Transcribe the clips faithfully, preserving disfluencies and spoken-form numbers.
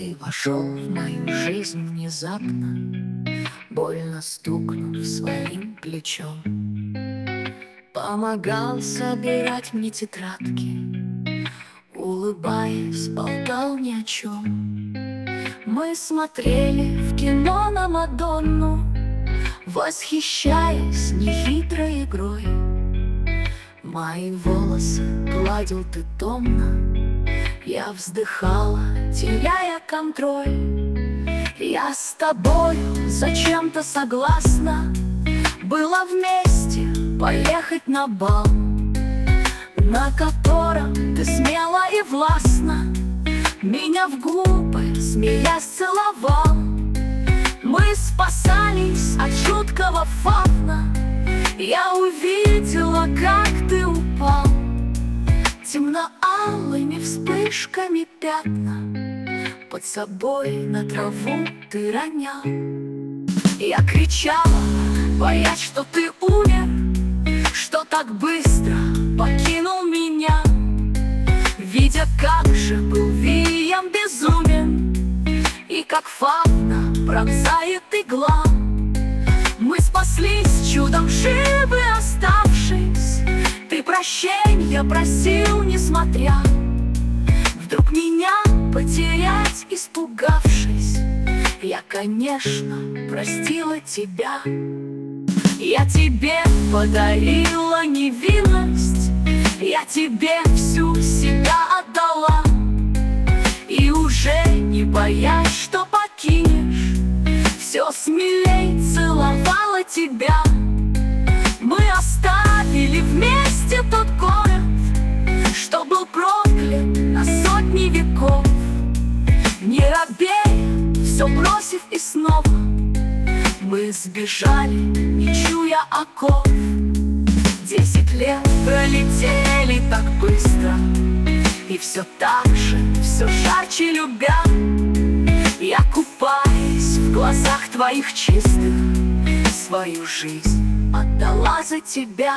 Ты вошел в мою жизнь внезапно, больно стукнув своим плечом. Помогал собирать мне тетрадки, улыбаясь, болтал ни о чем. Мы смотрели в кино на Мадонну, восхищаясь нехитрой игрой. Мои волосы гладил ты томно, я вздыхала, теряя контроль. Я с тобою зачем-то согласна была вместе поехать на бал, на котором ты смело и властно меня в губы, смеясь, целовал. Мы спасались от жуткого фавна, я увидела, как ты упал. Темно-алыми вспышками пятна под собой на траву ты ронял. Я кричала, боясь, что ты умер, что так быстро покинул меня, видя, как же был вием безумен и как фавна пронзает игла. Мы спаслись чудом, живы оставшись, ты прощенья просил, несмотря вдруг меня потерять, испугавшись. Я, конечно, простила тебя. Я тебе подарила невинность, я тебе всю себя отдала, и уже не боясь, что покинешь, все смелей целовала тебя. Мы оставили вместе тот город, что был проклят на сотни веков. Не робея, все бросив и снова, мы сбежали, не чуя оков. Десять лет пролетели так быстро, и все так же, все жарче любя. Я, купаясь в глазах твоих чистых, свою жизнь отдала за тебя.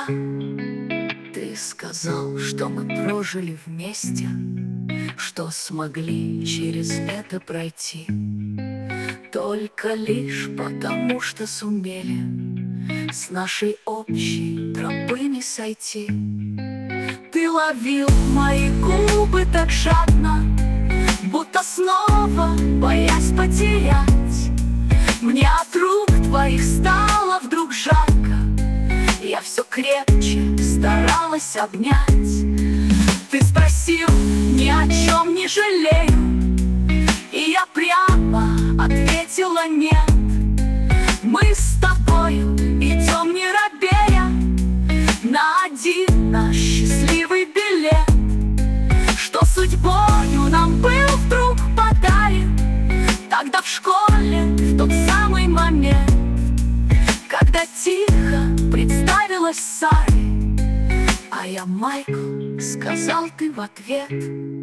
Ты сказал, что мы прожили вместе, что смогли через это пройти только лишь потому, что сумели с нашей общей тропы не сойти. Ты ловил мои губы так жадно, будто снова боясь потерять. Мне от рук твоих стало вдруг жарко, я все крепче старалась обнять. Ты спросил, ни о чем не жалею, и я прямо ответила нет. Мы с тобою идем, не робея, на один наш счастливый билет, что судьбою нам был вдруг подарен тогда в школе, в тот самый момент, когда тихо представилась Сарой, а я Майкл, сказал ты в ответ.